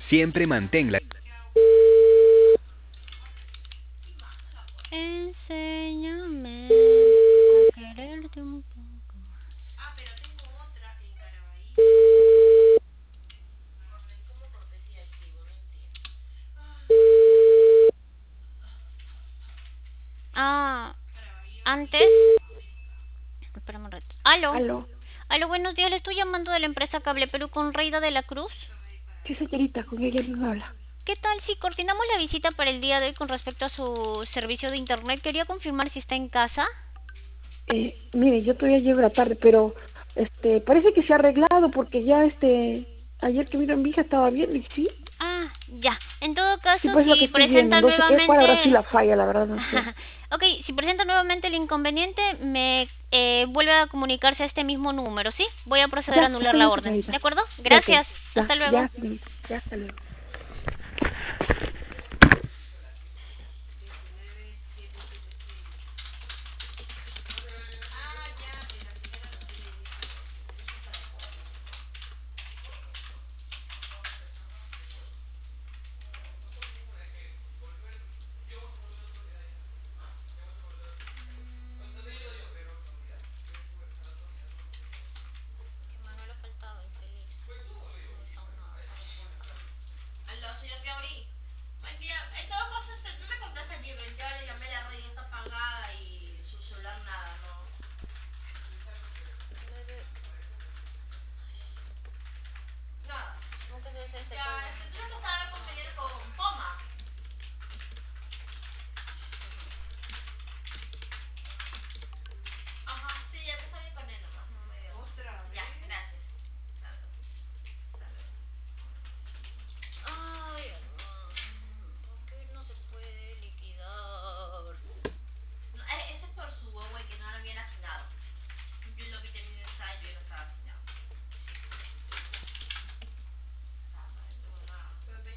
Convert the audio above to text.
Siempre manténla. Enséñame a quererte un poco. Ah, antes. Espera un rato. Aló. Aló. Aló, buenos días. Le estoy llamando de la empresa Cable Perú con Reida de la Cruz. Sí, señorita, con ella misma habla. ¿Qué tal si coordinamos la visita para el día de hoy con respecto a su servicio de internet? Quería confirmar si está en casa. Mire, yo todavía llego a la tarde, pero parece que se ha arreglado porque ya ayer que vino mi hija estaba bien y sí. Ah, ya. En todo Sí, caso, pues es lo que si estoy viendo. presenta No sé qué, cuál nuevamente... habrá sido la falla, la verdad, no sé. Ok, si presenta nuevamente el inconveniente, me vuelve a comunicarse a este mismo número, ¿sí? Voy a proceder a Ya, anular está la bien, orden. ¿De señorita. acuerdo? Ya, ok. Gracias. Ya, Hasta luego. ya, señorita. Ya, hasta luego.